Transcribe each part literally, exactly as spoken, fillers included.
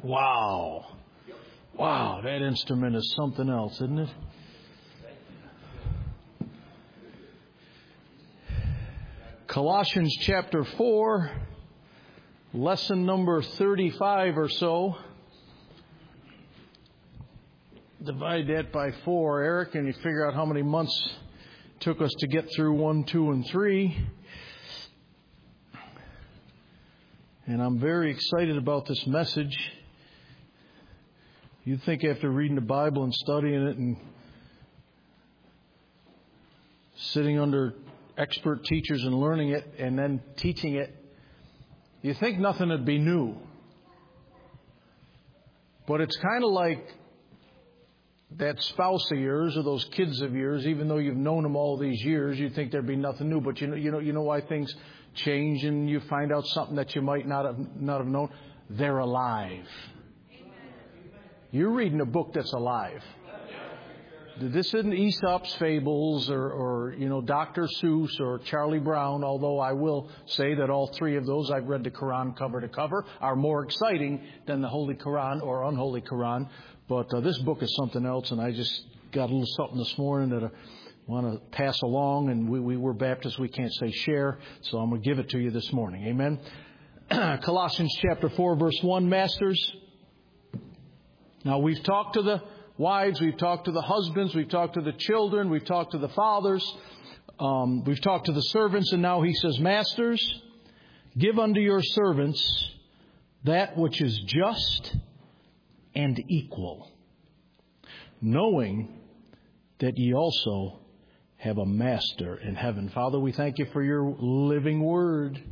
Wow. Wow, that instrument is something else, isn't it? Colossians chapter four, lesson number thirty-five or so. Divide that by four, Eric, and you figure out how many months it took us to get through one, two, and three. And I'm very excited about this message. You'd think after reading the Bible and studying it and sitting under expert teachers and learning it and then teaching it, you think nothing would be new. But it's kind of like that spouse of yours or those kids of yours, even though you've known them all these years, you think there'd be nothing new. But you know, you know, you know why things change and you find out something that you might not have not have known. They're alive. You're reading a book that's alive. This isn't Aesop's fables or, or you know Doctor Seuss or Charlie Brown. Although I will say that all three of those, I've read the Quran cover to cover, are more exciting than the Holy Quran or Unholy Quran. But uh, this book is something else, and I just got a little something this morning that I want to pass along. And we, we were Baptists, we can't say share, so I'm going to give it to you this morning. Amen. Colossians chapter four, verse one, Masters. Now, we've talked to the wives, we've talked to the husbands, we've talked to the children, we've talked to the fathers, um, we've talked to the servants, and now he says, Masters, give unto your servants that which is just and equal, knowing that ye also have a master in heaven. Father, we thank you for your living word.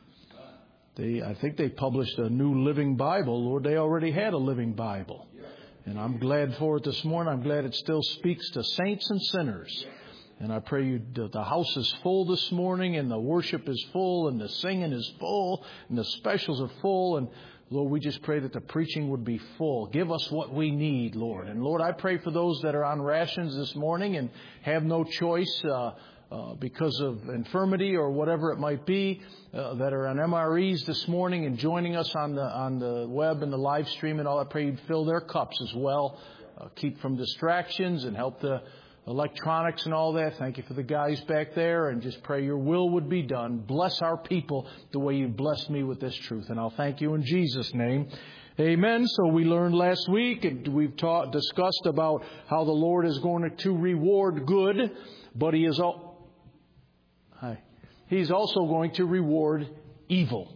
They, I think they published a new Living Bible. Lord, they already had a Living Bible. And I'm glad for it this morning. I'm glad it still speaks to saints and sinners. And I pray you, the house is full this morning, and the worship is full, and the singing is full, and the specials are full. And Lord, we just pray that the preaching would be full. Give us what we need, Lord. And Lord, I pray for those that are on rations this morning and have no choice uh, uh, because of infirmity or whatever it might be, uh, that are on M R Es this morning and joining us on the on the web and the live stream and all. I pray you'd fill their cups as well. Uh, keep from distractions and help the electronics and all that. Thank you for the guys back there, and just pray your will would be done. Bless our people the way you blessed me with this truth. And I'll thank you in Jesus' name. Amen. So we learned last week, and we've taught, discussed about how the Lord is going to reward good, but He is all, hi, He's also going to reward evil.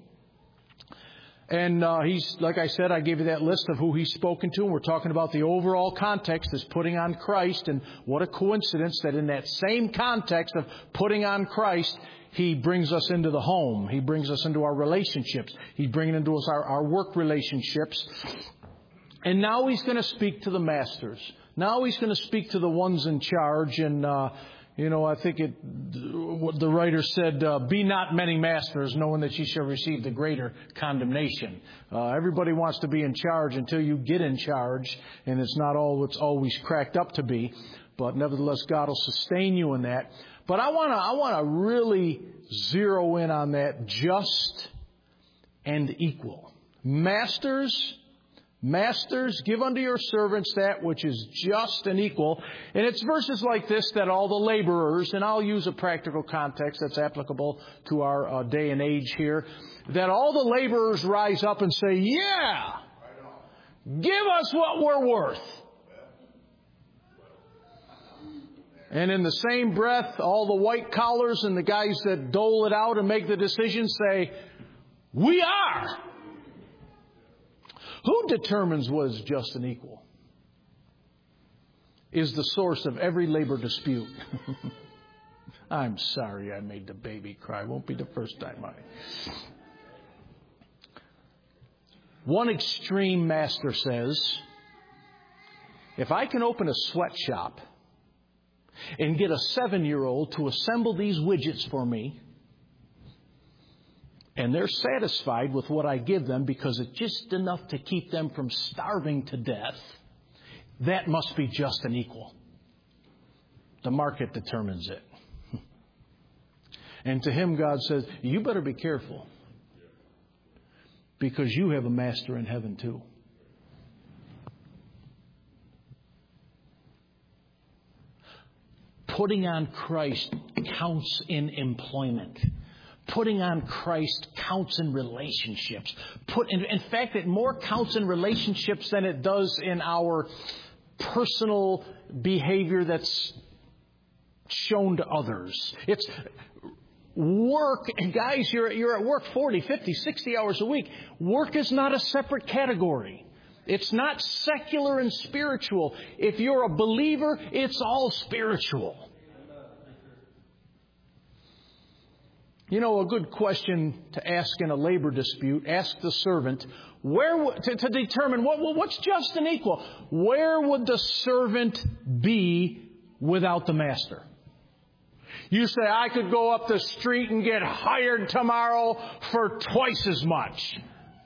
And uh, he's, like I said, I gave you that list of who he's spoken to. And we're talking about the overall context is putting on Christ. And what a coincidence that in that same context of putting on Christ, He brings us into the home. He brings us into our relationships. He's bringing into us our, our work relationships. And now He's going to speak to the masters. Now He's going to speak to the ones in charge. And, uh, you know, I think it, what the writer said, uh, be not many masters, knowing that ye shall receive the greater condemnation. Uh, everybody wants to be in charge until you get in charge, and it's not all it's always cracked up to be. But nevertheless, God will sustain you in that. But I want to I want to really zero in on that just and equal. Masters, Masters, give unto your servants that which is just and equal. And it's verses like this that all the laborers, and I'll use a practical context that's applicable to our uh, day and age here, that all the laborers rise up and say, yeah, give us what we're worth. And in the same breath, all the white collars and the guys that dole it out and make the decisions say, we are. Who determines what is just and equal? Is the source of every labor dispute. I'm sorry I made the baby cry. Won't be the first time I. One extreme master says, if I can open a sweatshop and get a seven-year-old to assemble these widgets for me, and they're satisfied with what I give them because it's just enough to keep them from starving to death, that must be just and equal. The market determines it. And to him, God says, you better be careful, because you have a master in heaven too. putting on Christ counts in employment. Putting on Christ counts in relationships. Put in, in fact, it more counts in relationships than it does in our personal behavior that's shown to others. It's work. And guys, you're, you're at work forty, fifty, sixty hours a week. Work is not a separate category. It's not secular and spiritual. If you're a believer, it's all spiritual. You know, a good question to ask in a labor dispute, ask the servant, where to, to determine what, what's just and equal. Where would the servant be without the master? You say, I could go up the street and get hired tomorrow for twice as much.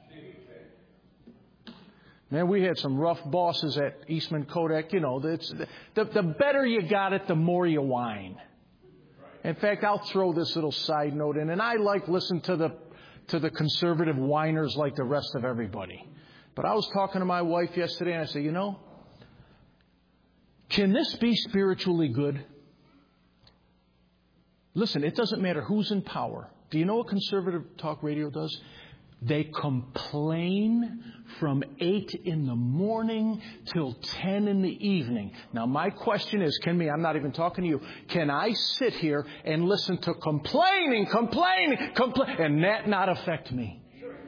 Man, we had some rough bosses at Eastman Kodak. You know, it's, the, the better you got it, the more you whine. In fact, I'll throw this little side note in, and I like listen to the to the conservative whiners like the rest of everybody. But I was talking to my wife yesterday, and I said, you know, can this be spiritually good? Listen, it doesn't matter who's in power. Do you know what conservative talk radio does? They complain from eight in the morning till ten in the evening. Now, my question is, can me, I'm not even talking to you, can I sit here and listen to complaining, complaining, complaining, and that not affect me?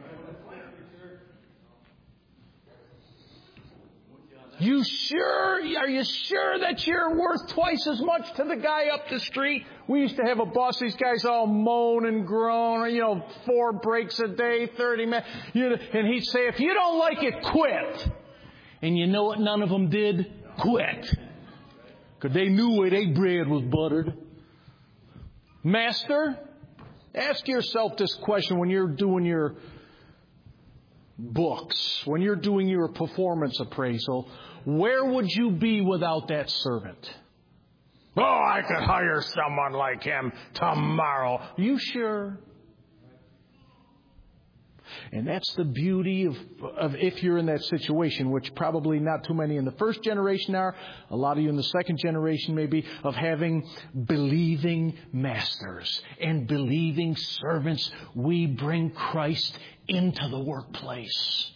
You sure? Are you sure that you're worth twice as much to the guy up the street? We used to have a boss. These guys all moan and groan. You know, four breaks a day, thirty minutes. You know, and he'd say, "If you don't like it, quit." And you know what? None of them did quit, because they knew where their bread was buttered. Master, ask yourself this question when you're doing your books, when you're doing your performance appraisal. Where would you be without that servant? Oh, I could hire someone like him tomorrow. You sure? And that's the beauty of, of if you're in that situation, which probably not too many in the first generation are, a lot of you in the second generation maybe, of having believing masters and believing servants. We bring Christ into the workplace.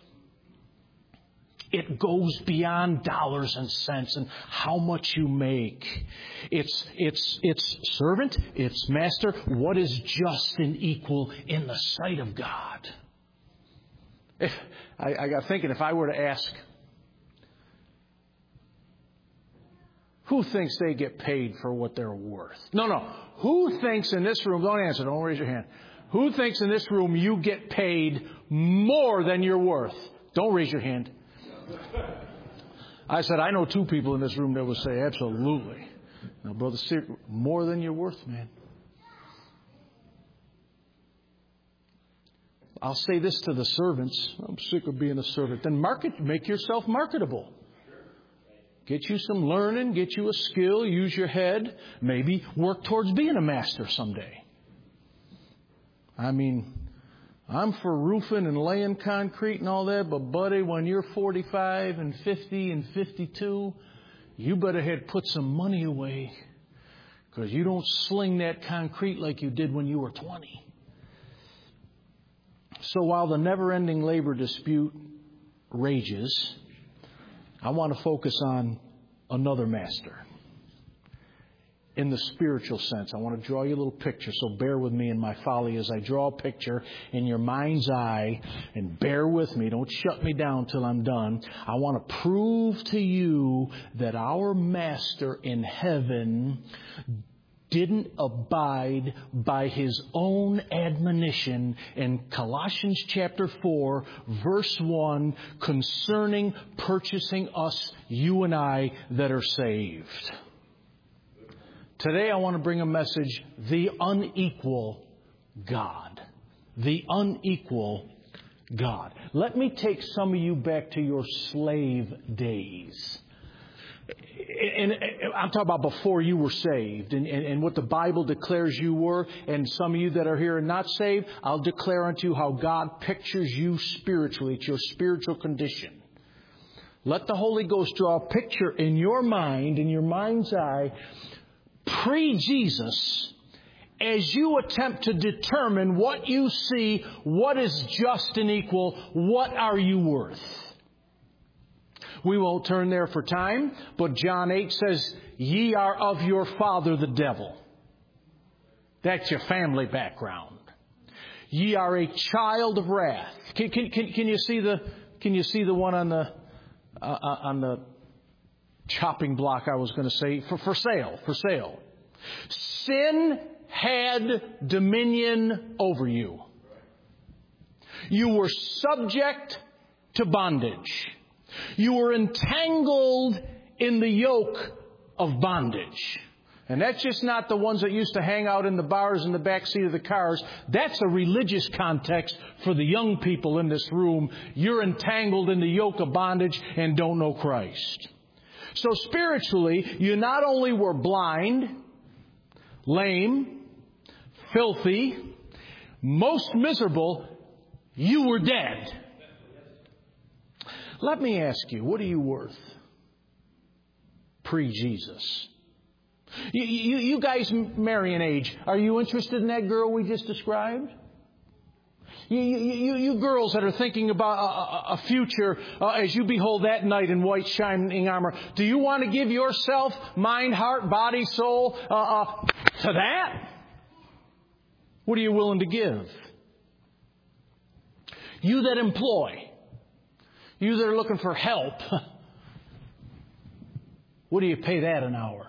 It goes beyond dollars and cents and how much you make. It's it's it's servant, it's master. What is just and equal in the sight of God? If I, I got thinking, if I were to ask, who thinks they get paid for what they're worth? No, no. Who thinks in this room? Don't answer. Don't raise your hand. Who thinks in this room you get paid more than you're worth? Don't raise your hand. I said, I know two people in this room that would say, absolutely. Now, Brother Steve, more than you're worth, man. I'll say this to the servants. I'm sick of being a servant. Then market, make yourself marketable. Get you some learning, get you a skill, use your head. Maybe work towards being a master someday. I mean, I'm for roofing and laying concrete and all that, but buddy, when you're forty-five and fifty and fifty-two, you better have put some money away, because you don't sling that concrete like you did when you were twenty. So while the never-ending labor dispute rages, I want to focus on another master. In the spiritual sense, I want to draw you a little picture, so bear with me in my folly as I draw a picture in your mind's eye, and bear with me. Don't shut me down till I'm done. I want to prove to you that our Master in heaven didn't abide by His own admonition in Colossians chapter four, verse one, concerning purchasing us, you and I, that are saved. Today I want to bring a message, the unequal God. The unequal God. Let me take some of you back to your slave days. And I'm talking about before you were saved and, and, and what the Bible declares you were. And some of you that are here and not saved, I'll declare unto you how God pictures you spiritually. It's your spiritual condition. Let the Holy Ghost draw a picture in your mind, in your mind's eye, pre-Jesus, as you attempt to determine what you see, what is just and equal, what are you worth? We won't turn there for time, but John eight says, ye are of your father the devil. That's your family background. Ye are a child of wrath. Can, can, can, can you see the can you see the one on the uh, on the chopping block? I was going to say for for sale for sale. Sin had dominion over you. You were subject to bondage. You were entangled in the yoke of bondage. And that's just not the ones that used to hang out in the bars in the back seat of the cars. That's a religious context for the young people in this room. You're entangled in the yoke of bondage and don't know Christ. So spiritually, you not only were blind, lame, filthy, most miserable, you were dead. Let me ask you, what are you worth pre-Jesus? You, you, you guys marrying age, are you interested in that girl we just described? You, you, you girls that are thinking about a, a future uh, as you behold that knight in white shining armor, do you want to give yourself, mind, heart, body, soul uh, uh, to that? What are you willing to give? You that employ, you that are looking for help, what do you pay that an hour?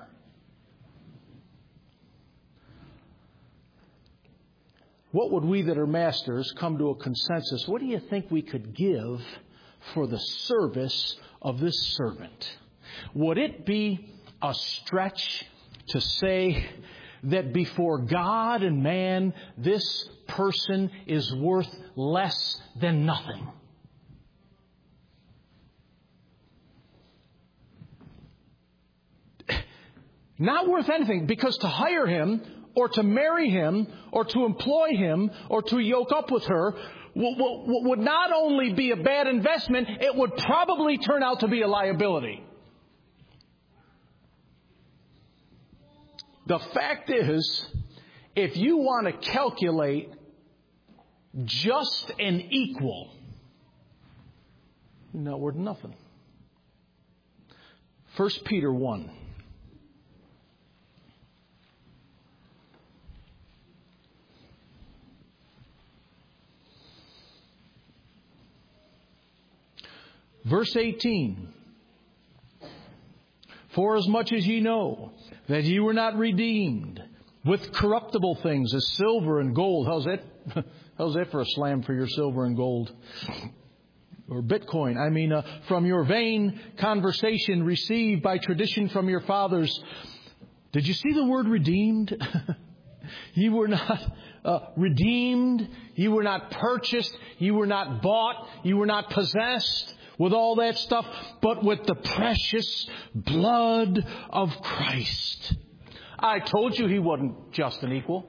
What would we that are masters come to a consensus? What do you think we could give for the service of this servant? Would it be a stretch to say that before God and man, this person is worth less than nothing? Not worth anything, because to hire him or to marry him or to employ him or to yoke up with her would not only be a bad investment, it would probably turn out to be a liability. The fact is, if you want to calculate just and equal, you're not worth nothing. First Peter one. Verse eighteen. For as much as ye know that ye were not redeemed with corruptible things as silver and gold. How's that? How's that for a slam for your silver and gold? Or Bitcoin. I mean, uh, from your vain conversation received by tradition from your fathers. Did you see the word redeemed? You were not uh, redeemed. You were not purchased. You were not bought. You were not possessed with all that stuff, but with the precious blood of Christ. I told you he wasn't just and equal.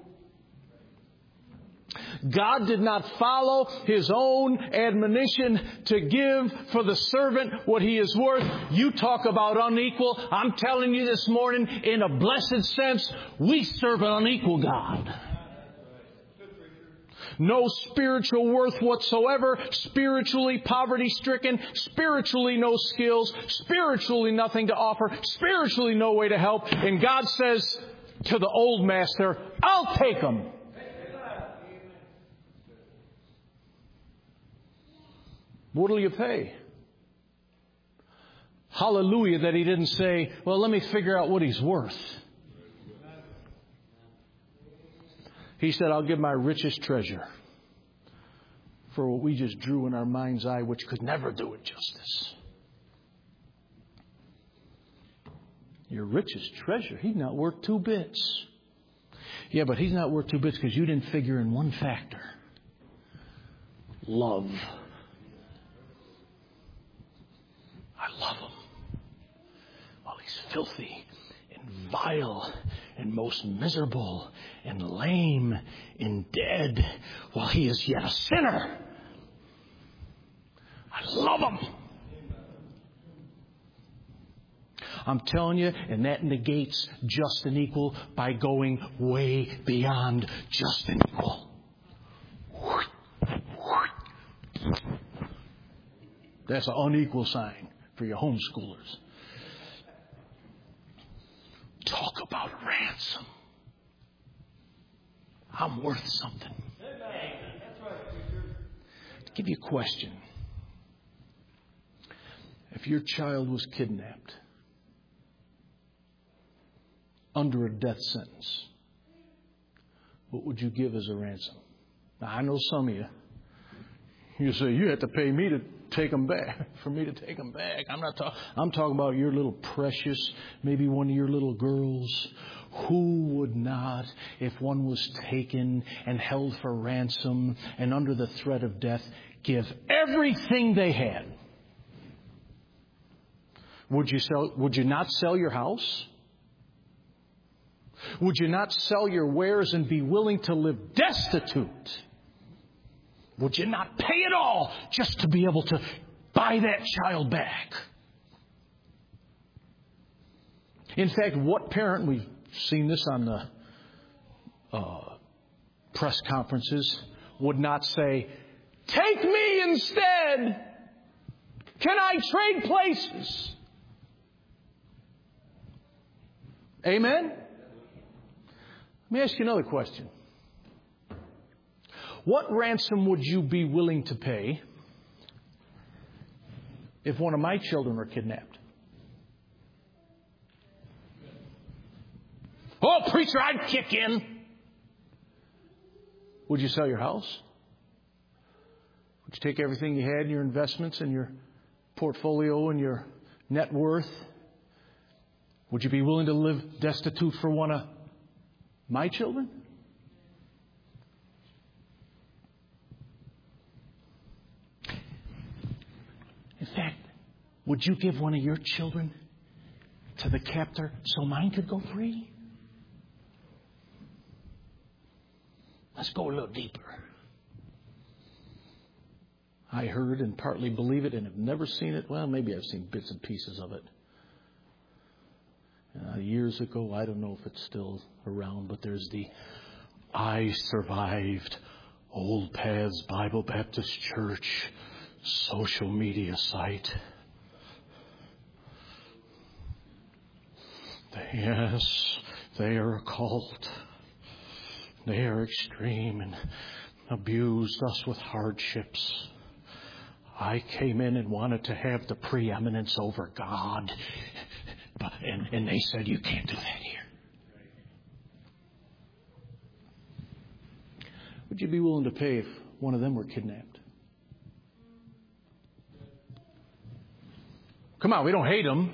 God did not follow his own admonition to give for the servant what he is worth. You talk about unequal. I'm telling you this morning, in a blessed sense, we serve an unequal God. No spiritual worth whatsoever, spiritually poverty-stricken, spiritually no skills, spiritually nothing to offer, spiritually no way to help. And God says to the old master, I'll take them. What'll you pay? Hallelujah that he didn't say, well, let me figure out what he's worth. He said, I'll give my richest treasure for what we just drew in our mind's eye, which could never do it justice. Your richest treasure, he's not worth two bits. Yeah, but he's not worth two bits because you didn't figure in one factor. Love. I love him. While he's filthy and vile and most miserable and lame and dead, while he is yet a sinner. I love him. I'm telling you, and that negates just and equal by going way beyond just and equal. That's an unequal sign for your homeschoolers. Talk about a ransom. I'm worth something. To give you a question. If your child was kidnapped under a death sentence, what would you give as a ransom? Now, I know some of you, you say, you have to pay me to take them back, for me to take them back. I'm not talking, I'm talking about your little precious, maybe one of your little girls. Who would not, if one was taken and held for ransom and under the threat of death, give everything they had? Would you sell, would you not sell your house? Would you not sell your wares and be willing to live destitute? Would you not pay it all just to be able to buy that child back? In fact, what parent, we've seen this on the uh, press conferences, would not say, take me instead. Can I trade places? Amen? Let me ask you another question. What ransom would you be willing to pay if one of my children were kidnapped? Oh, preacher, I'd kick in. Would you sell your house? Would you take everything you had in your investments and your portfolio and your net worth? Would you be willing to live destitute for one of my children? In fact, would you give one of your children to the captor so mine could go free? Let's go a little deeper. I heard and partly believe it and have never seen it. Well, maybe I've seen bits and pieces of it. Uh, years ago, I don't know if it's still around, but there's the I Survived Old Paths Bible Baptist Church social media site. Yes, they are a cult. They are extreme and abused us with hardships. I came in and wanted to have the preeminence over God. But, and, and they said, you can't do that here. Would you be willing to pay if one of them were kidnapped? Come on, we don't hate them.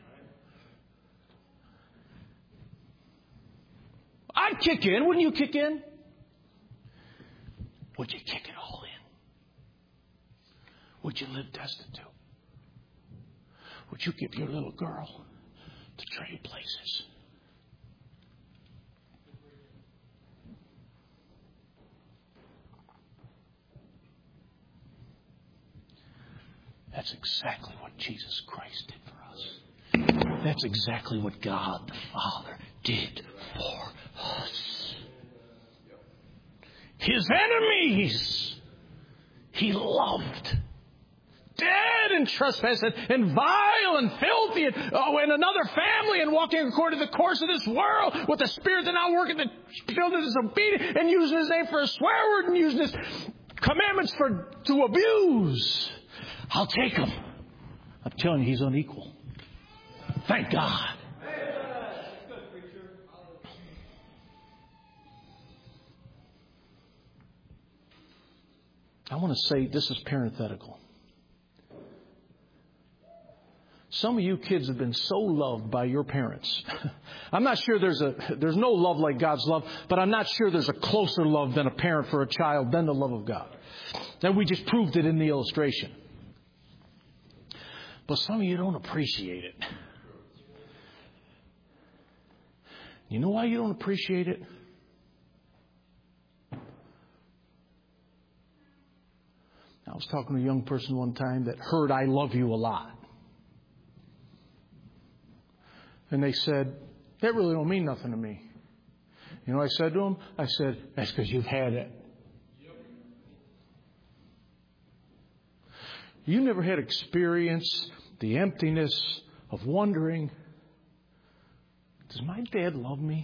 I'd kick in. Wouldn't you kick in? Would you kick it all in? Would you live destitute? Would you give your little girl to trade places? That's exactly what Jesus Christ did for us. That's exactly what God the Father did for us. His enemies He loved. Dead and trespassing and vile and filthy and, oh, and another family and walking according to the course of this world with the spirit that now working the children disobedient and using His name for a swear word and using His commandments for to abuse. I'll take him. I'm telling you, he's unequal. Thank God. I want to say this is parenthetical. Some of you kids have been so loved by your parents. I'm not sure there's a there's no love like God's love, but I'm not sure there's a closer love than a parent for a child than the love of God. And we just proved it in the illustration. But some of you don't appreciate it. You know why you don't appreciate it? I was talking to a young person one time that heard I love you a lot. And they said, that really don't mean nothing to me. You know what I said to them? I said, that's because you've had it. You never had experienced the emptiness of wondering, does my dad love me?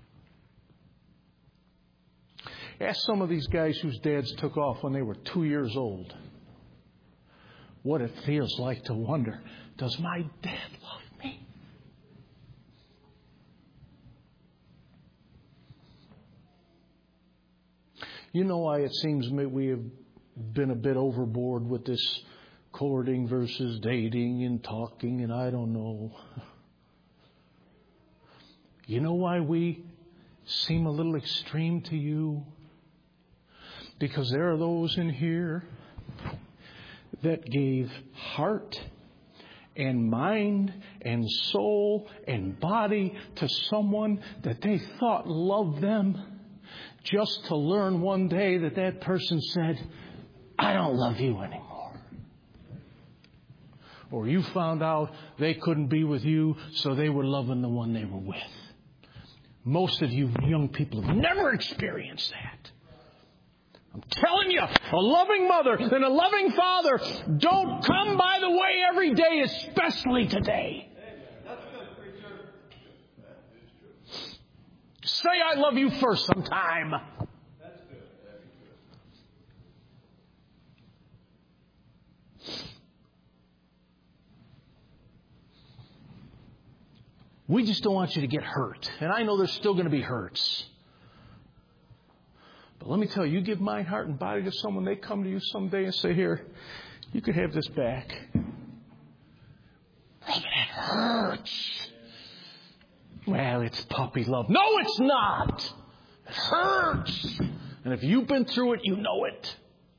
Ask some of these guys whose dads took off when they were two years old what it feels like to wonder, does my dad love me? You know why it seems we have been a bit overboard with this courting versus dating and talking and I don't know. You know why we seem a little extreme to you? Because there are those in here that gave heart and mind and soul and body to someone that they thought loved them, just to learn one day that that person said, I don't love you anymore. Or you found out they couldn't be with you, so they were loving the one they were with. Most of you young people have never experienced that. I'm telling you, a loving mother and a loving father don't come by the way every day, especially today. Say I love you first sometime. We just don't want you to get hurt. And I know there's still going to be hurts. But let me tell you, you give mind, heart, and body to someone, they come to you someday and say, here, you could have this back. Brother, that hurts. Well, it's puppy love. No, it's not. It hurts. And if you've been through it, you know it.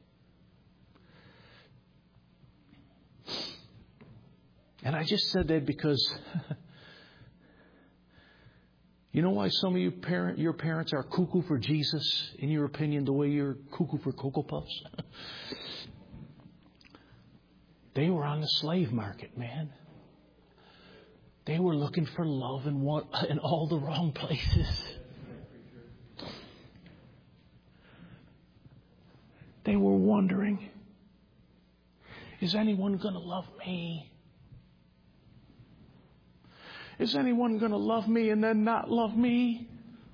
And I just said that because you know why some of you parent, your parents are cuckoo for Jesus, in your opinion, the way you're cuckoo for Cocoa Puffs? They were on the slave market, man. They were looking for love in, one, in all the wrong places. They were wondering, is anyone going to love me? Is anyone going to love me and then not love me?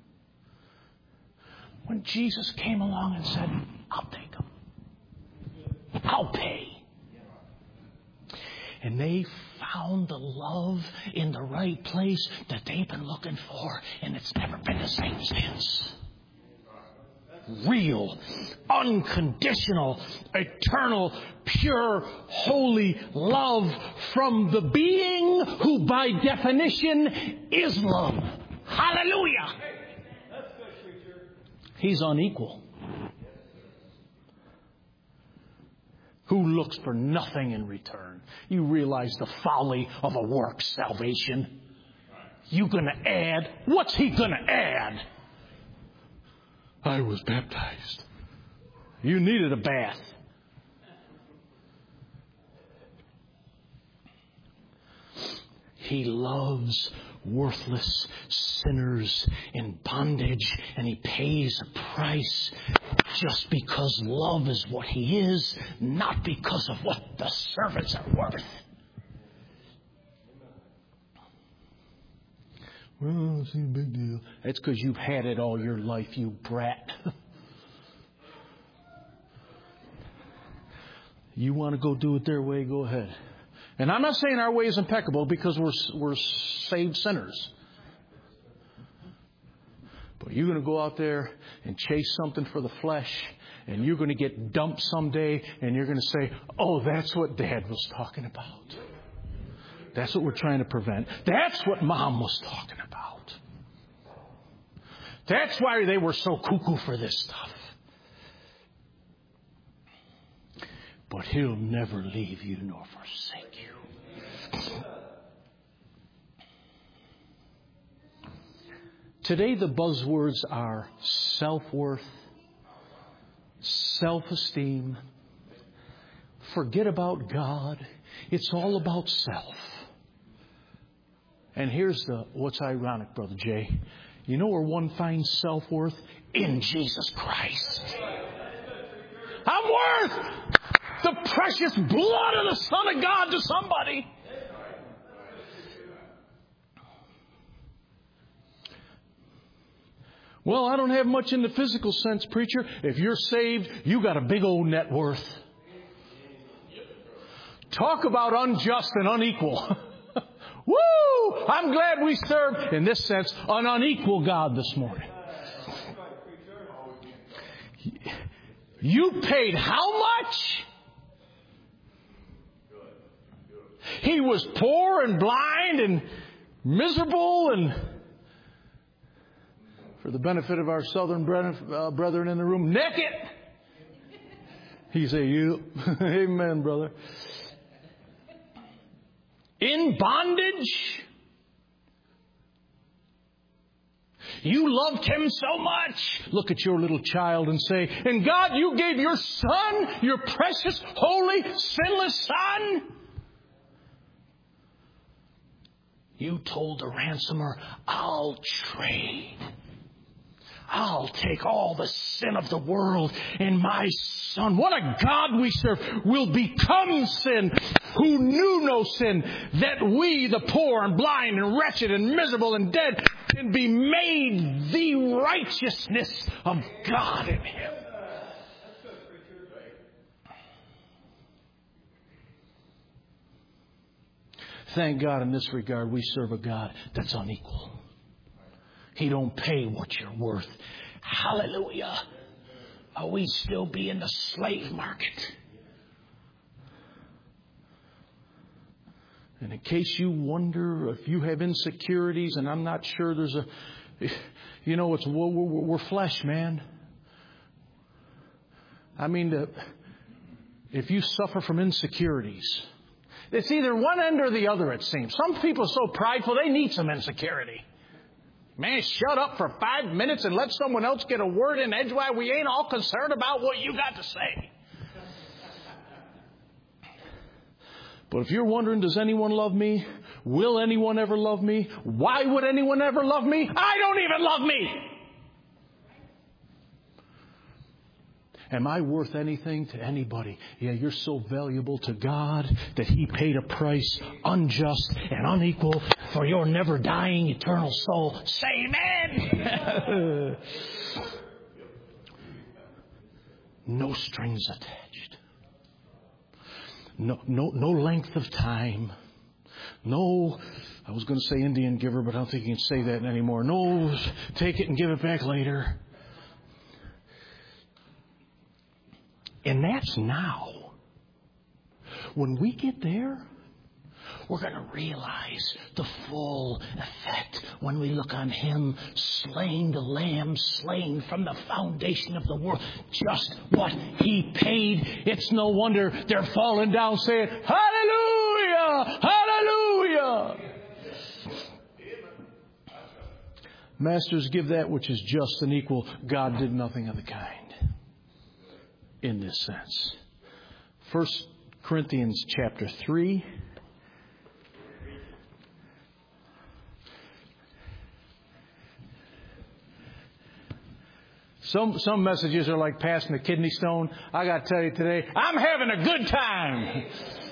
When Jesus came along and said, I'll take them. I'll pay. And they found the love in the right place that they've been looking for, and it's never been the same since. Real, unconditional, eternal, pure, holy love from the being who by definition is love. Hallelujah! He's unequal. Who looks for nothing in return. You realize the folly of a work salvation. You gonna add? What's he gonna add? I was baptized. You needed a bath. He loves worthless sinners in bondage, and he pays a price just because love is what he is, not because of what the servants are worth. Well, it's a big deal. That's because you've had it all your life, you brat. You want to go do it their way, go ahead. And I'm not saying our way is impeccable because we're we're saved sinners. But you're going to go out there and chase something for the flesh, and you're going to get dumped someday, and you're going to say, oh, that's what Dad was talking about. That's what we're trying to prevent. That's what Mom was talking about. That's why they were so cuckoo for this stuff. But He'll never leave you nor forsake you. Today the buzzwords are self-worth, self-esteem. Forget about God. It's all about self. And here's the what's ironic, Brother Jay. You know where one finds self-worth? In Jesus Christ. I'm worth the precious blood of the Son of God to somebody. Well, I don't have much in the physical sense, preacher. If you're saved, you got a big old net worth. Talk about unjust and unequal. Woo! I'm glad we serve, in this sense, an unequal God this morning. You paid how much? He was poor and blind and miserable, and for the benefit of our southern brethren in the room, naked. He say, "You, amen, brother." In bondage. You loved Him so much. Look at your little child and say, "And God, you gave your Son, your precious, holy, sinless Son." You told the ransomer, "I'll trade. I'll take all the sin of the world, and my Son," what a God we serve, "will become sin, who knew no sin, that we, the poor and blind and wretched and miserable and dead, can be made the righteousness of God in Him." Thank God in this regard we serve a God that's unequal. He don't pay what you're worth. Hallelujah. Are we still be in the slave market? And in case you wonder if you have insecurities, and I'm not sure there's a, you know, it's we're, we're flesh, man. I mean, the, if you suffer from insecurities, it's either one end or the other, it seems. Some people are so prideful, they need some insecurity. Man, shut up for five minutes and let someone else get a word in edgewise. We ain't all concerned about what you got to say. But if you're wondering, does anyone love me? Will anyone ever love me? Why would anyone ever love me? I don't even love me. Am I worth anything to anybody? Yeah, you're so valuable to God that He paid a price unjust and unequal for your never dying eternal soul. Say amen. No strings attached. No, no, no length of time. No, I was going to say Indian giver, but I don't think you can say that anymore. No, take it and give it back later. And that's now. When we get there, we're going to realize the full effect when we look on Him slain, the Lamb slain from the foundation of the world. Just what He paid. It's no wonder they're falling down saying, "Hallelujah! Hallelujah!" Masters, give that which is just and equal. God did nothing of the kind. In this sense. First Corinthians chapter three. Some some messages are like passing a kidney stone. I got to tell you today, I'm having a good time.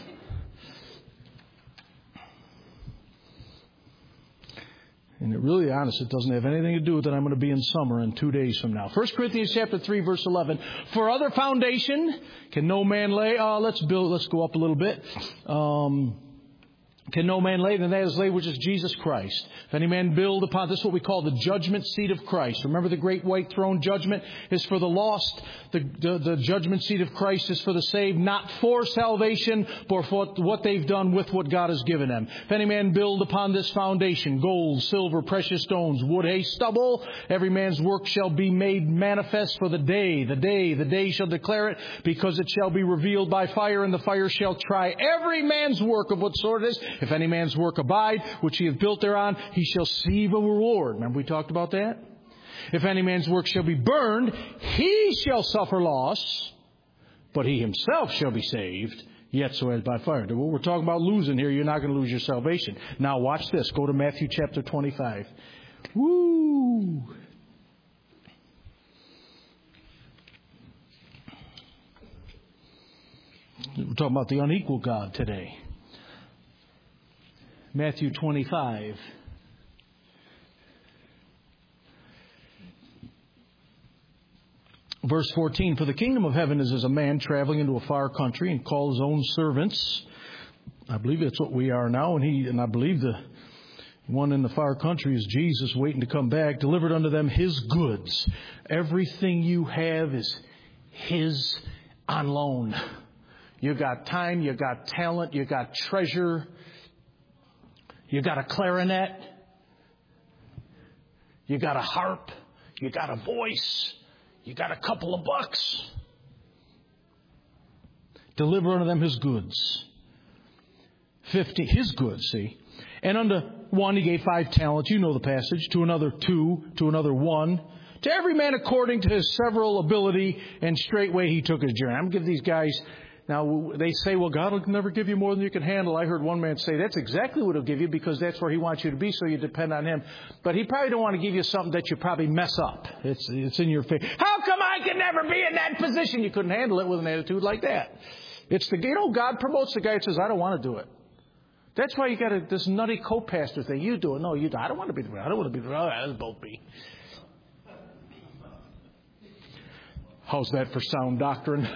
And it really, honest, it doesn't have anything to do with that I'm going to be in summer in two days from now. First Corinthians chapter three, verse eleven. For other foundation can no man lay. Uh, let's build. Let's go up a little bit. Um, can no man lay, and that is laid, which is Jesus Christ. If any man build upon, this is what we call the judgment seat of Christ. Remember, the great white throne judgment is for the lost. The, the, the judgment seat of Christ is for the saved, not for salvation, but for what they've done with what God has given them. If any man build upon this foundation, gold, silver, precious stones, wood, hay, stubble, every man's work shall be made manifest, for the day, the day, the day shall declare it, because it shall be revealed by fire, and the fire shall try every man's work of what sort it is. If any man's work abide, which he hath built thereon, he shall receive a reward. Remember we talked about that? If any man's work shall be burned, he shall suffer loss, but he himself shall be saved, yet so as by fire. What we're talking about losing here, you're not going to lose your salvation. Now watch this. Go to Matthew chapter twenty-five. Woo! We're talking about the unequal God today. Matthew twenty-five. Verse fourteen, for the kingdom of heaven is as a man traveling into a far country and called his own servants. I believe that's what we are now. And he and I believe the one in the far country is Jesus waiting to come back, delivered unto them his goods. Everything you have is his on loan. You got time, you got talent, you got treasure, you got a clarinet, you got a harp, you got a voice. You got a couple of bucks. Deliver unto them his goods. Fifty, his goods, see. And unto one he gave five talents. You know the passage. To another two. To another one. To every man according to his several ability. And straightway he took his journey. I'm going to give these guys... Now, they say, well, God will never give you more than you can handle. I heard one man say, that's exactly what he'll give you because that's where he wants you to be, so you depend on him. But he probably don't want to give you something that you probably mess up. It's it's in your face. How come I can never be in that position? You couldn't handle it with an attitude like that. It's the, you know, God promotes the guy that says, I don't want to do it. That's why you got a, this nutty co-pastor thing. You do it. No, you do. I don't want to be the I don't want to be the oh, let's both be. How's that for sound doctrine?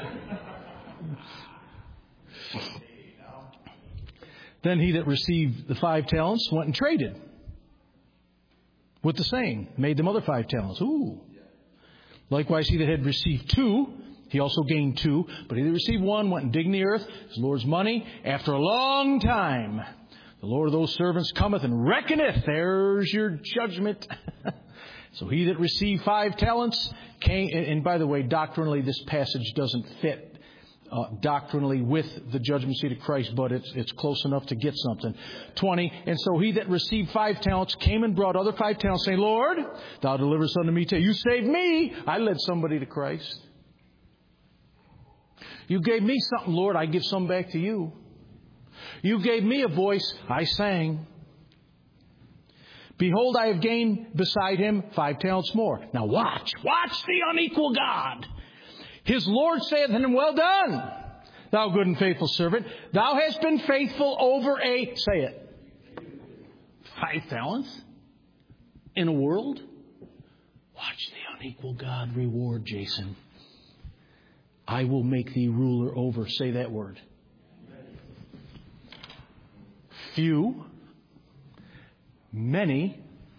Then he that received the five talents went and traded with the same, made them other five talents. Ooh. Likewise, he that had received two, he also gained two. But he that received one went and digged in the earth, his Lord's money. After a long time, the Lord of those servants cometh and reckoneth. There's your judgment. So he that received five talents came, and by the way, doctrinally, this passage doesn't fit Uh, doctrinally with the judgment seat of Christ, but it's it's close enough to get something. twenty, and so he that received five talents came and brought other five talents, saying, Lord, thou deliverest unto me. You saved me. I led somebody to Christ. You gave me something, Lord. I give some back to you. You gave me a voice. I sang. Behold, I have gained beside him five talents more. Now watch. Watch the unequal God. His Lord saith unto him, well done, thou good and faithful servant. Thou hast been faithful over a, say it, five talents in a world. Watch the unequal God reward, Jason. I will make thee ruler over, say that word. Few, many,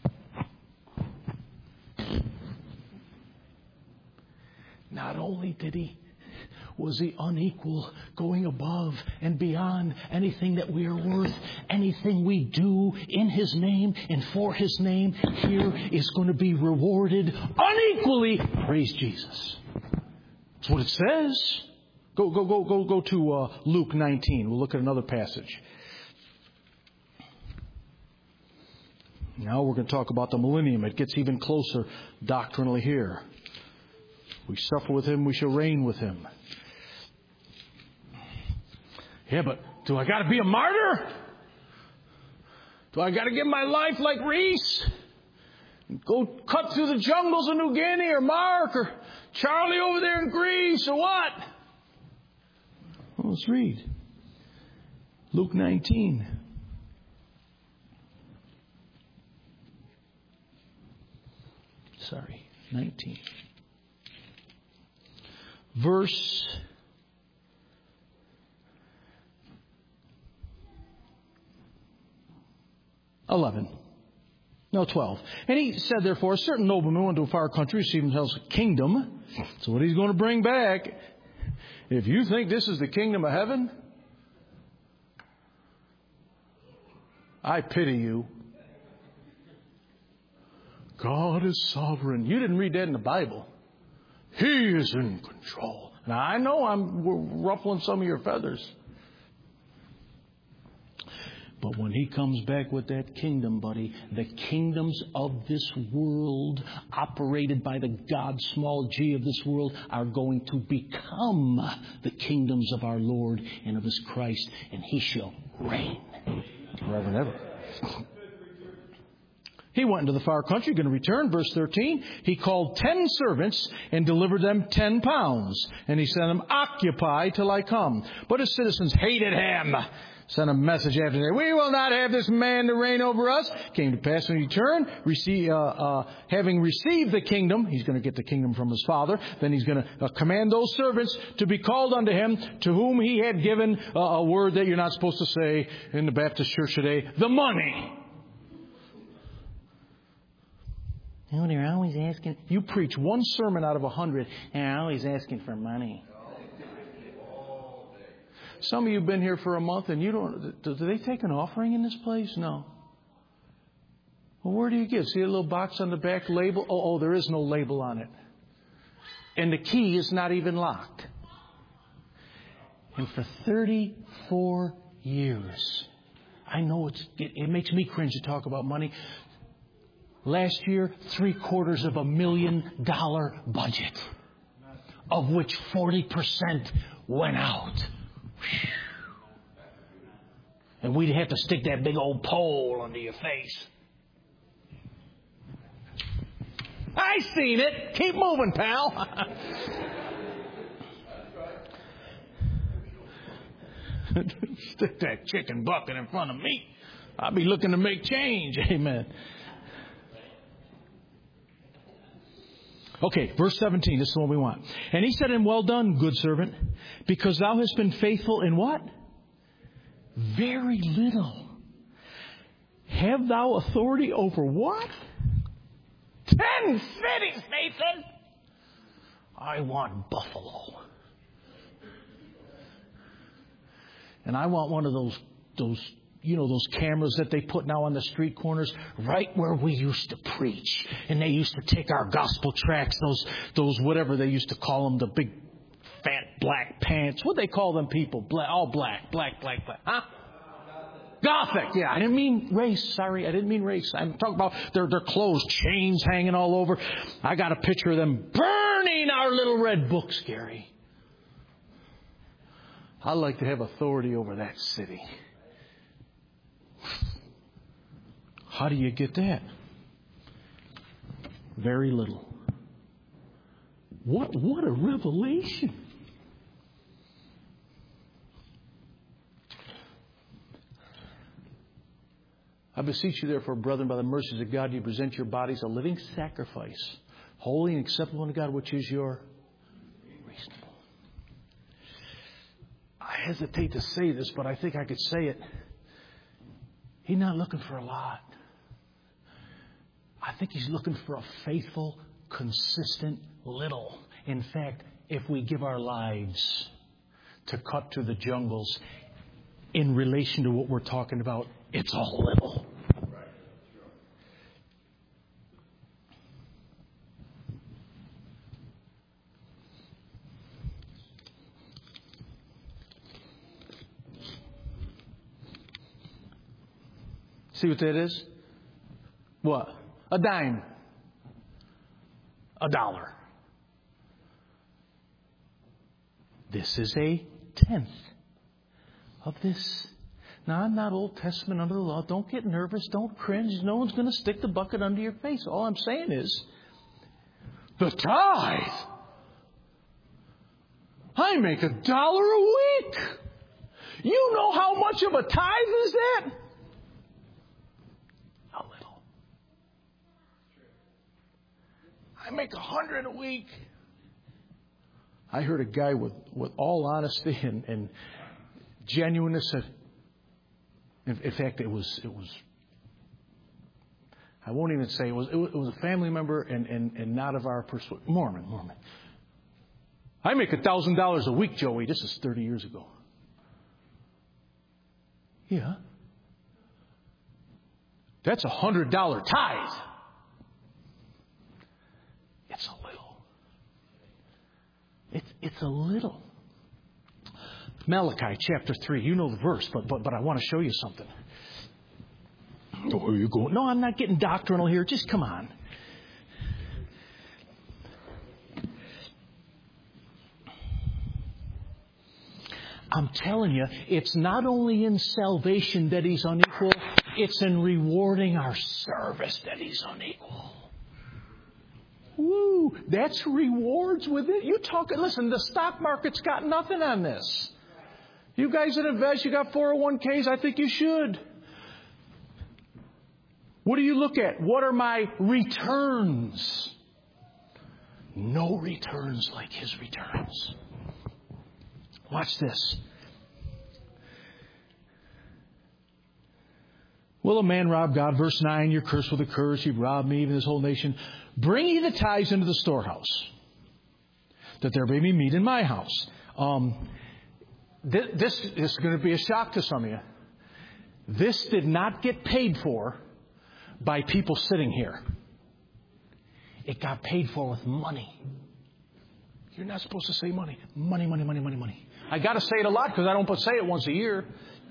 not only did he, was he unequal, going above and beyond anything that we are worth, anything we do in his name and for his name here is going to be rewarded unequally. Praise Jesus. That's what it says. Go, go, go, go, go to uh, Luke nineteen. We'll look at another passage. Now we're going to talk about the millennium. It gets even closer doctrinally here. We suffer with him, we shall reign with him. Yeah, but do I got to be a martyr? Do I got to give my life like Reese? Go cut through the jungles of New Guinea or Mark or Charlie over there in Greece or what? Well, let's read. Luke nineteen. Sorry, nineteen. Verse eleven. No, twelve. And he said, therefore, a certain nobleman went to a far country, received himself a kingdom. So what he's going to bring back, if you think this is the kingdom of heaven, I pity you. God is sovereign. You didn't read that in the Bible. He is in control. Now, I know I'm ruffling some of your feathers. But when He comes back with that kingdom, buddy, the kingdoms of this world, operated by the God small g of this world, are going to become the kingdoms of our Lord and of His Christ, and He shall reign forever and ever. He went into the far country, going to return. Verse thirteen, He called ten servants and delivered them ten pounds. And He said to them, occupy till I come. But His citizens hated Him. Sent a message after that. We will not have this man to reign over us. Came to pass when He returned, receive, uh, uh, having received the kingdom. He's going to get the kingdom from His Father. Then He's going to uh, command those servants to be called unto Him, to whom He had given uh, a word that you're not supposed to say in the Baptist church today, the money. Oh, they're always asking. You preach one sermon out of a hundred, and they're always asking for money. Some of you have been here for a month, and you don't. Do they take an offering in this place? No. Well, where do you give? See a little box on the back label? Oh, oh, there is no label on it, and the key is not even locked. And for thirty-four years, I know it's, it, it makes me cringe to talk about money. Last year, three quarters of a million dollar budget, of which forty percent went out. Whew. And we'd have to stick that big old pole under your face. I seen it. Keep moving, pal. Stick that chicken bucket in front of me. I'll be looking to make change. Amen. Okay, verse seventeen, this is what we want. And He said to him, well done, good servant, because thou hast been faithful in what? Very little. Have thou authority over what? Ten cities, Nathan. I want Buffalo. And I want one of those, those, you know, those cameras that they put now on the street corners, right where we used to preach. And they used to take our gospel tracts, those, those whatever they used to call them, the big fat black pants. What do they call them people? Black, all black, black, black, black. Huh? Gothic. Yeah, I didn't mean race. Sorry, I didn't mean race. I'm talking about their, their clothes, chains hanging all over. I got a picture of them burning our little red books, Gary. I'd like to have authority over that city. How do you get that? Very little. What, what a revelation. I beseech you, therefore, brethren, by the mercies of God, you present your bodies a living sacrifice, holy and acceptable unto God, which is your reasonable. I hesitate to say this, but I think I could say it. He's not looking for a lot. I think He's looking for a faithful, consistent little. In fact, if we give our lives to cut through the jungles in relation to what we're talking about, it's all little. See what that is? What? A dime. A dollar. This is a tenth of this. Now, I'm not Old Testament under the law. Don't get nervous. Don't cringe. No one's going to stick the bucket under your face. All I'm saying is, the tithe. I make a dollar a week. You know how much of a tithe is that? A little. I make a hundred a week. I heard a guy with, with all honesty and, and genuineness said, in, in fact, it was, it was, I won't even say it was, it was, it was a family member and, and, and not of our persuasion. Mormon, Mormon. I make a thousand dollars a week, Joey. This is thirty years ago. Yeah. That's a hundred dollar tithe. It's a little. It's, it's a little. Malachi chapter three. You know the verse, but, but, but I want to show you something. Where are you going? No, I'm not getting doctrinal here. Just come on. I'm telling you, it's not only in salvation that He's unequal, it's in rewarding our service that He's unequal. Woo! That's rewards with it. You talk, listen, the stock market's got nothing on this. You guys that invest, you got four oh one k's, I think you should. What do you look at? What are my returns? No returns like His returns. Watch this. Will a man rob God? Verse nine, you're cursed with a curse. You've robbed me, even this whole nation. Bring ye the tithes into the storehouse, that there may be meat in my house. Um, th- this is going to be a shock to some of you. This did not get paid for by people sitting here. It got paid for with money. You're not supposed to say money. Money, money, money, money, money. I got to say it a lot because I don't say it once a year.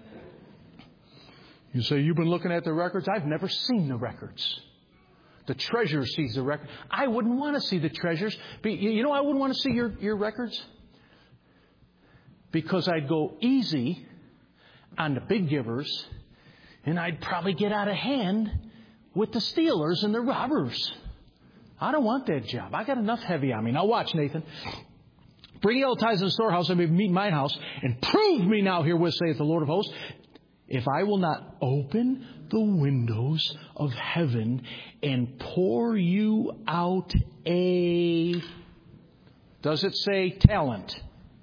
You say, you've been looking at the records? I've never seen the records. The treasurer sees the record. I wouldn't want to see the treasures. You know, I wouldn't want to see your, your records. Because I'd go easy on the big givers, and I'd probably get out of hand with the stealers and the robbers. I don't want that job. I got enough heavy on me. Now watch, Nathan. Bring ye all tithes in the storehouse, and may meet in mine house, and prove me now herewith, saith the Lord of hosts, if I will not open the windows of heaven and pour you out a... Does it say talent?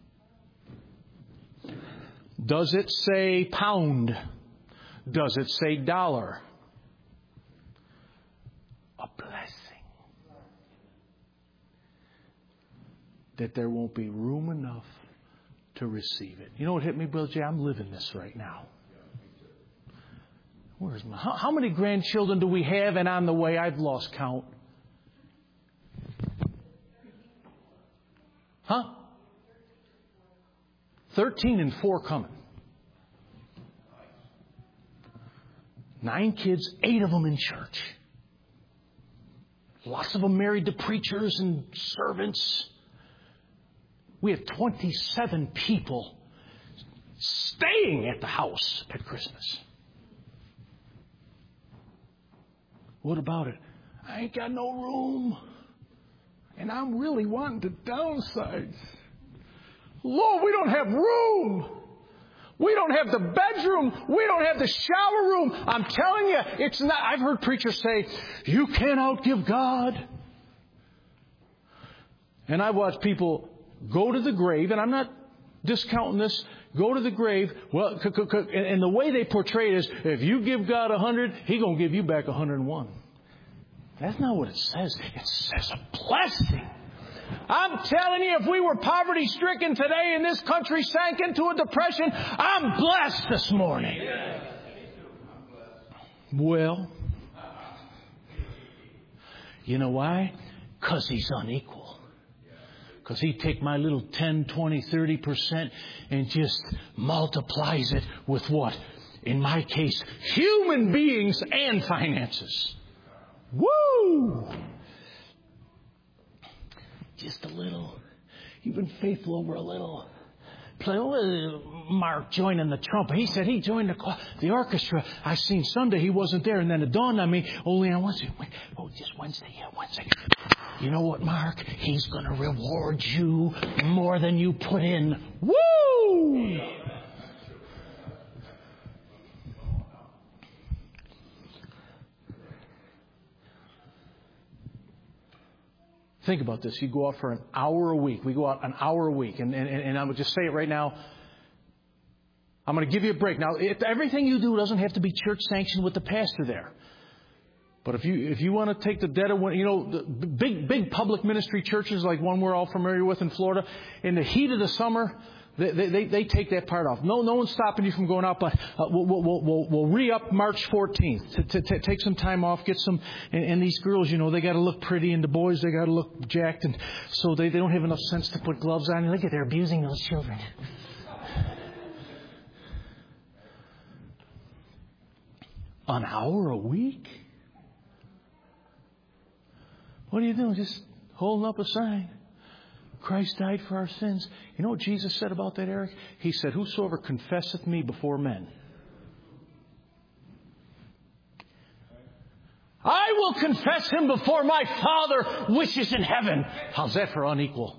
Does it say pound? Does it say dollar? A blessing. That there won't be room enough to receive it. You know what hit me, Brother Jay? I'm living this right now. Where's my, how, how many grandchildren do we have? And on the way, I've lost count. Huh? Thirteen and four coming. Nine kids, eight of them in church. Lots of them married to preachers and servants. We have twenty-seven people staying at the house at Christmas. What about it? I ain't got no room. And I'm really wanting to downsize. Lord, we don't have room. We don't have the bedroom. We don't have the shower room. I'm telling you, it's not. I've heard preachers say, you can't outgive God. And I've watched people go to the grave, and I'm not discounting this, go to the grave. Well, and the way they portray it is, if you give God a hundred, He's going to give you back a hundred and one. That's not what it says. It says a blessing. I'm telling you, if we were poverty stricken today and this country sank into a depression, I'm blessed this morning. Well, you know why? Because He's unequal. Because He'd take my little ten, twenty, thirty percent and just multiplies it with what? In my case, human beings and finances. Woo! Just a little. You've been faithful over a little. Play Mark joining the trumpet. He said he joined the the orchestra. I seen Sunday he wasn't there, and then it dawned on me only on Wednesday. Oh, just Wednesday, yeah, Wednesday. You know what, Mark? He's going to reward you more than you put in. Woo! Think about this. You go out for an hour a week. We go out an hour a week. And, and, and I'm going to just say it right now. I'm going to give you a break. Now, if everything you do doesn't have to be church sanctioned with the pastor there. But if you if you want to take the dead of, you know, the big, big public ministry churches like one we're all familiar with in Florida, in the heat of the summer, They, they, they take that part off. No, no one's stopping you from going out, but uh, we'll, we'll, we'll, we'll re-up March fourteenth to, to, to take some time off, get some. And, and these girls, you know, they got to look pretty, and the boys, they got to look jacked, and so they, they don't have enough sense to put gloves on. And look at, they're abusing those children. An hour a week? What are you doing? Just holding up a sign. Christ died for our sins. You know what Jesus said about that, Eric? He said, whosoever confesseth me before men, I will confess him before my Father which is in heaven. How's that for unequal?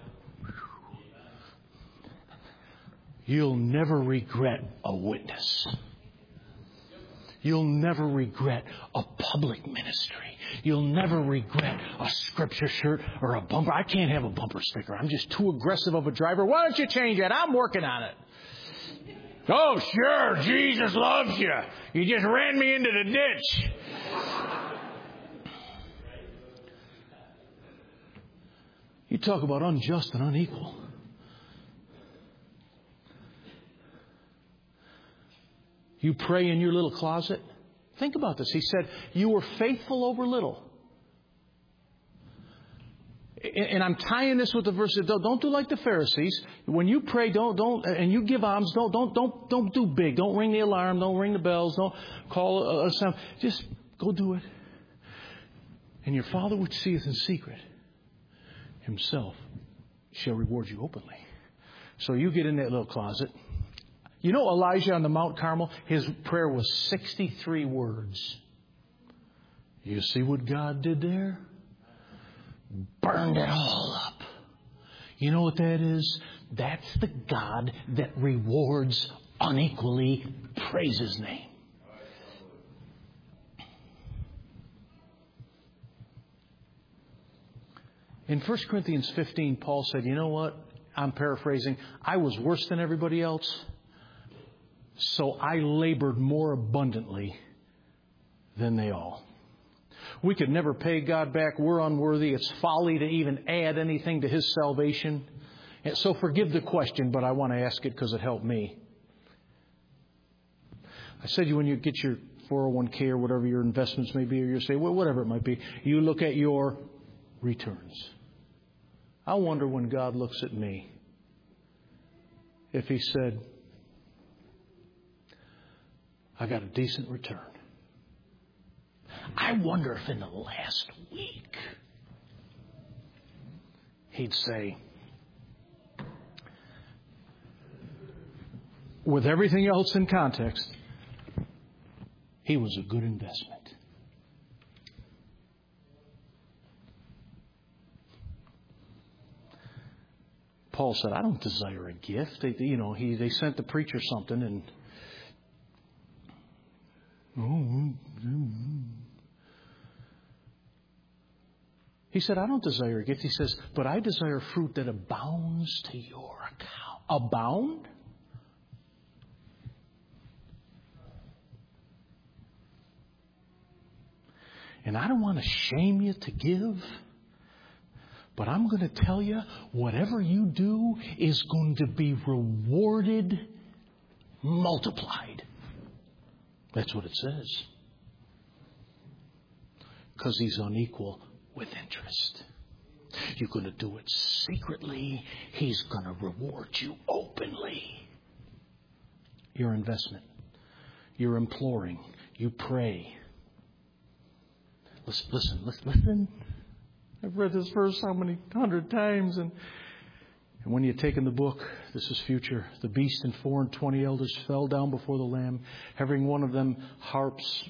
You'll never regret a witness. You'll never regret a public ministry. You'll never regret a scripture shirt or a bumper. I can't have a bumper sticker. I'm just too aggressive of a driver. Why don't you change that? I'm working on it. Oh, sure. Jesus loves you. You just ran me into the ditch. You talk about unjust and unequal. You pray in your little closet. Think about this. He said, you were faithful over little. And I'm tying this with the verse. Don't do like the Pharisees. When you pray, don't don't and you give alms. Don't don't don't don't do big. Don't ring the alarm. Don't ring the bells. Don't call a sound. Just go do it. And your Father which seeth in secret Himself shall reward you openly. So you get in that little closet. You know Elijah on the Mount Carmel, his prayer was sixty-three words. You see what God did there? Burned it all up. You know what that is? That's the God that rewards unequally. Praise His name. In First Corinthians fifteen, Paul said, you know what? I'm paraphrasing. I was worse than everybody else. So I labored more abundantly than they all. We could never pay God back. We're unworthy. It's folly to even add anything to His salvation. And so forgive the question, but I want to ask it because it helped me. I said you when you get your four oh one k or whatever your investments may be, or you say, well, whatever it might be, you look at your returns. I wonder when God looks at me if He said, I got a decent return. I wonder if in the last week He'd say, with everything else in context, he was a good investment. Paul said, I don't desire a gift. They, you know, he they sent the preacher something and he said, I don't desire a gift. He says, but I desire fruit that abounds to your account. Abound? And I don't want to shame you to give, but I'm going to tell you, whatever you do is going to be rewarded, multiplied. That's what it says. Because He's unequal with interest. You're going to do it secretly. He's going to reward you openly. Your investment. You're imploring. You pray. Listen, listen, listen, listen. I've read this verse how many hundred times. And, and when you're taking the book, this is future. The beast and four and twenty elders fell down before the Lamb, having one of them harps.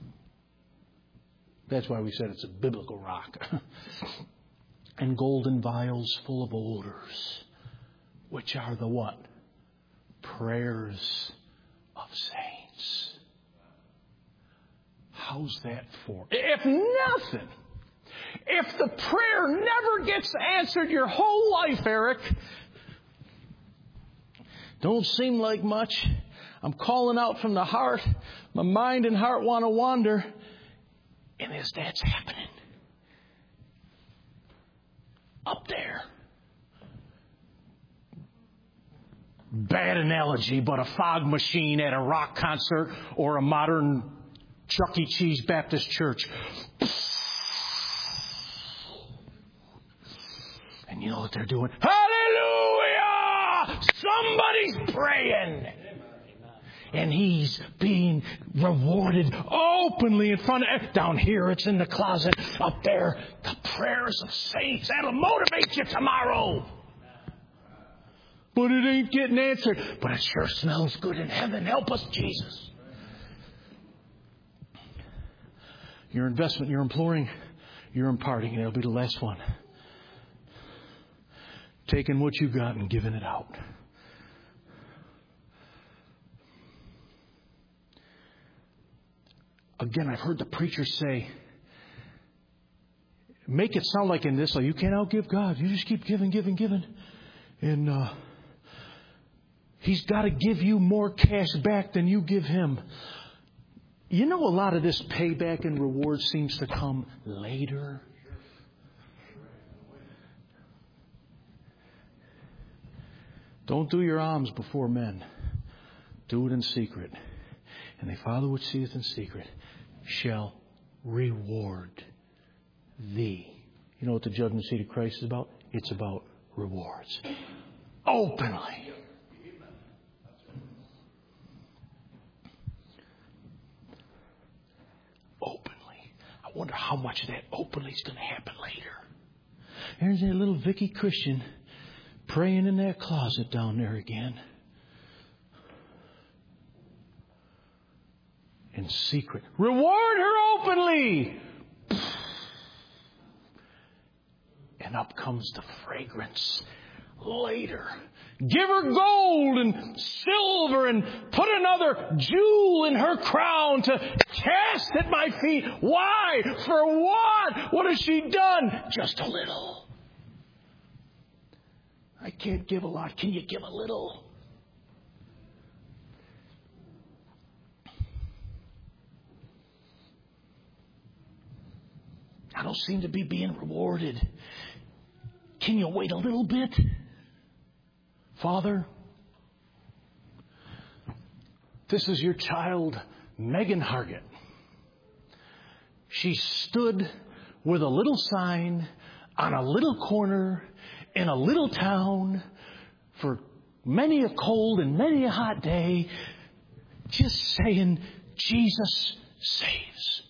That's why we said it's a biblical rock. And golden vials full of odors, which are the what? Prayers of saints. How's that for? If nothing, if the prayer never gets answered your whole life, Eric, don't seem like much. I'm calling out from the heart. My mind and heart want to wander. And as that's happening, up there, bad analogy, but a fog machine at a rock concert or a modern Chuck E. Cheese Baptist church. And you know what they're doing? Hallelujah! Somebody's praying. And he's being rewarded openly in front of... Down here, it's in the closet. Up there, the prayers of saints. That'll motivate you tomorrow. But it ain't getting answered. But it sure smells good in heaven. Help us, Jesus. Your investment, you're imploring, you're imparting, and it'll be the last one. Taking what you got and giving it out. Again, I've heard the preacher say, make it sound like in this, like you can't outgive God. You just keep giving, giving, giving. And uh, He's got to give you more cash back than you give Him. You know, a lot of this payback and reward seems to come later. Don't do your alms before men. Do it in secret. And the Father which seeth in secret shall reward thee. You know what the judgment seat of Christ is about? It's about rewards. Openly. Openly. I wonder how much of that openly is going to happen later. There's that little Vicky Christian praying in that closet down there again. In secret. Reward her openly. And up comes the fragrance later. Give her gold and silver and put another jewel in her crown to cast at my feet. Why? For what? What has she done? Just a little. I can't give a lot. Can you give a little? I don't seem to be being rewarded. Can you wait a little bit? Father, this is your child, Megan Hargett. She stood with a little sign on a little corner in a little town for many a cold and many a hot day, just saying, Jesus saves.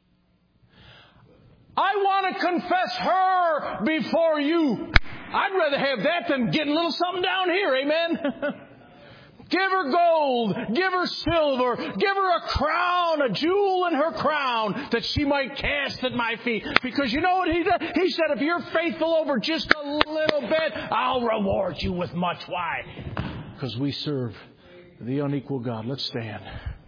I want to confess her before you. I'd rather have that than getting a little something down here, amen? Give her gold, give her silver, give her a crown, a jewel in her crown that she might cast at my feet. Because you know what he did? He said, if you're faithful over just a little bit, I'll reward you with much. Why? Because we serve the unequal God. Let's stand.